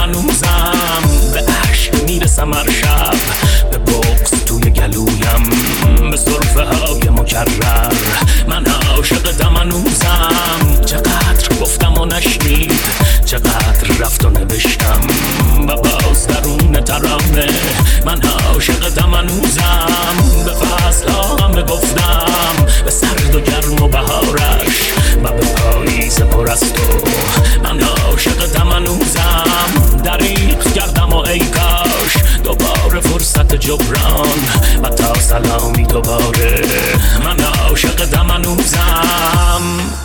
هنوزم به عشق میرسم هر شب، به بغض توی گلویم، به سرفه های مکرر من عاشقتم هنوزم. چقدر گفتم و نشنید، چقدر رفت و نوشتم و باز درون ترانه من عاشقتم هنوزم. به فصل ها همه گفتم، به سرد و گرم و بهارش و به پاییز پر از تو من عاشقتم هنوزم. دریغ کردم و ای کاش دوباره فرصت جبران و تا سلامی دوباره من عاشقتم هنوزم.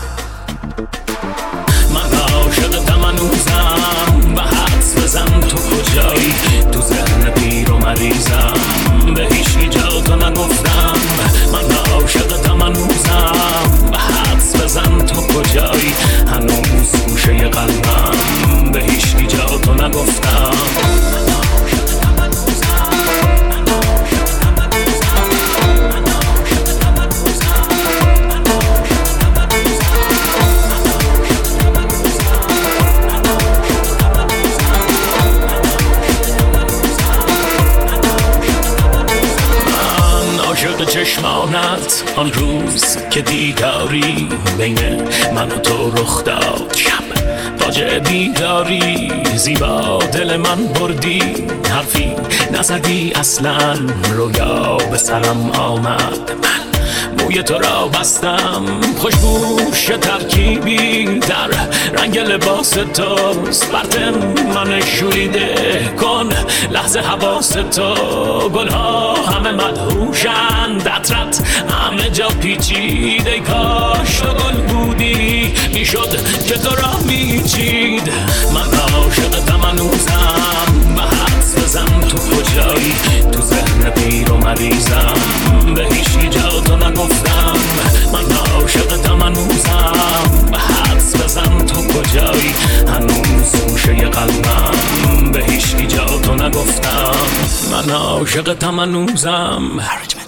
من عاشقتم هنوزم و حدس بزن تو کجایی، تو ذهن پیر و مریضم به هیچی جا تو نگفتم. من عاشقتم هنوزم و حدس بزن تو کجایی، هنوز گوشه قلبم به هیچی جا تو نگفتم. عاشق چشمانت آن روز که دیداری بین من و تو رخ داد، شب فاجعه بیداری زیبا دل من بردی، حرفی نزدی اصلا رویا به سرم آمد. من موی تو را بستم، خوشبوش ترکیبی در رنگ لباس توست، برد من شوریده کن لحظه حواس تو. گلها همه مدهوشند، عطرت همه جا پیچید، ای کاش تو گل بودی میشد که تو را میچید. من عاشقتم هنوزم و حدس بزن تو کجایی، تو ذهن پیر و مریضم به هیچی جا تو نگفتم. من عاشقتم هنوزم و حدس بزن تو کجایی، هنوز گوشه قلبم به هیچی جا تو نگفتم. من عاشقتم هنوزم.